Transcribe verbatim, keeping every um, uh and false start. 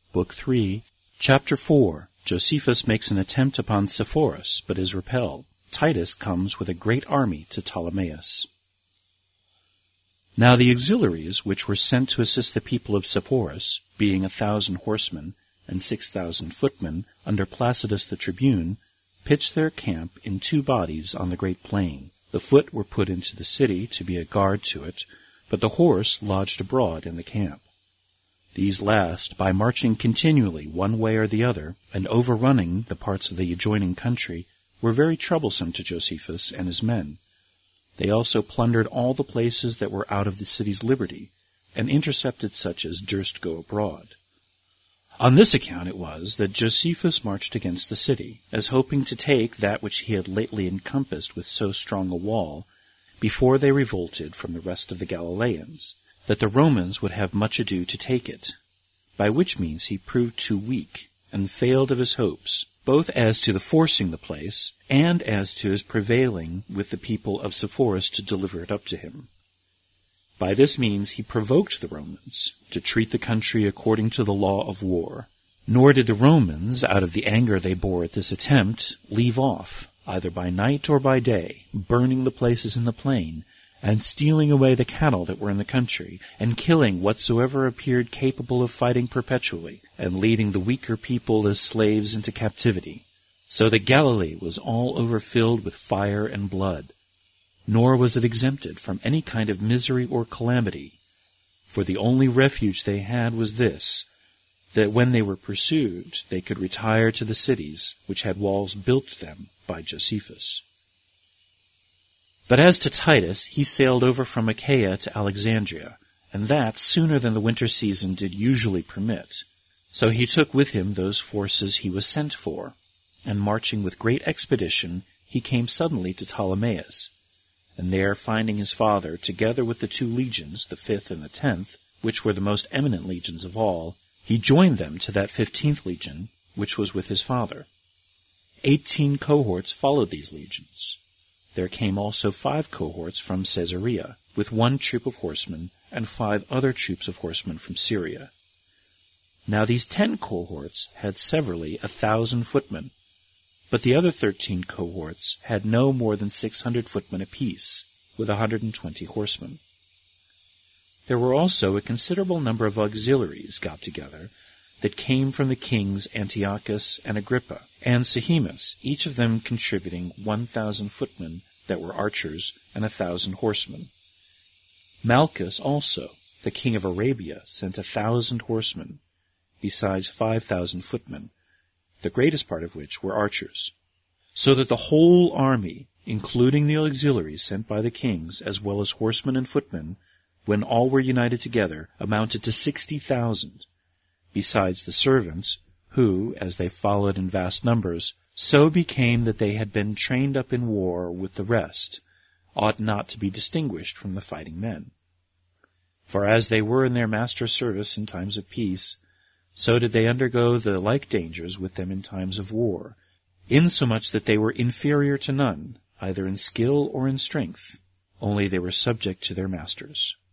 Book three, Chapter four. Josephus makes an attempt upon Sepphoris, but is repelled. Titus comes with a great army to Ptolemais. Now the auxiliaries which were sent to assist the people of Sepphoris, being a thousand horsemen and six thousand footmen, under Placidus the tribune, pitched their camp in two bodies on the great plain. The foot were put into the city to be a guard to it, but the horse lodged abroad in the camp. These last, by marching continually one way or the other, and overrunning the parts of the adjoining country, were very troublesome to Josephus and his men. They also plundered all the places that were out of the city's liberty, and intercepted such as durst go abroad. On this account it was that Josephus marched against the city, as hoping to take that which he had lately encompassed with so strong a wall, before they revolted from the rest of the Galileans, that the Romans would have much ado to take it, by which means he proved too weak, and failed of his hopes, both as to the forcing the place, and as to his prevailing with the people of Sepphoris to deliver it up to him. By this means he provoked the Romans to treat the country according to the law of war. Nor did the Romans, out of the anger they bore at this attempt, leave off, either by night or by day, burning the places in the plain, and stealing away the cattle that were in the country, and killing whatsoever appeared capable of fighting perpetually, and leading the weaker people as slaves into captivity. So that Galilee was all overfilled with fire and blood, nor was it exempted from any kind of misery or calamity, for the only refuge they had was this, that when they were pursued they could retire to the cities which had walls built to them by Josephus. But as to Titus, he sailed over from Achaia to Alexandria, and that sooner than the winter season did usually permit. So he took with him those forces he was sent for, and marching with great expedition, he came suddenly to Ptolemais. And there, finding his father, together with the two legions, the fifth and the tenth, which were the most eminent legions of all, he joined them to that fifteenth legion, which was with his father. Eighteen cohorts followed these legions. There came also five cohorts from Caesarea, with one troop of horsemen, and five other troops of horsemen from Syria. Now these ten cohorts had severally a thousand footmen, but the other thirteen cohorts had no more than six hundred footmen apiece, with a hundred and twenty horsemen. There were also a considerable number of auxiliaries got together, that came from the kings Antiochus and Agrippa, and Sehemus, each of them contributing one thousand footmen that were archers, and a thousand horsemen. Malchus also, the king of Arabia, sent a thousand horsemen, besides five thousand footmen, the greatest part of which were archers. So that the whole army, including the auxiliaries sent by the kings, as well as horsemen and footmen, when all were united together, amounted to sixty thousand, besides the servants, who, as they followed in vast numbers, so became that they had been trained up in war with the rest, ought not to be distinguished from the fighting men. For as they were in their master's service in times of peace, so did they undergo the like dangers with them in times of war, insomuch that they were inferior to none, either in skill or in strength, only they were subject to their masters.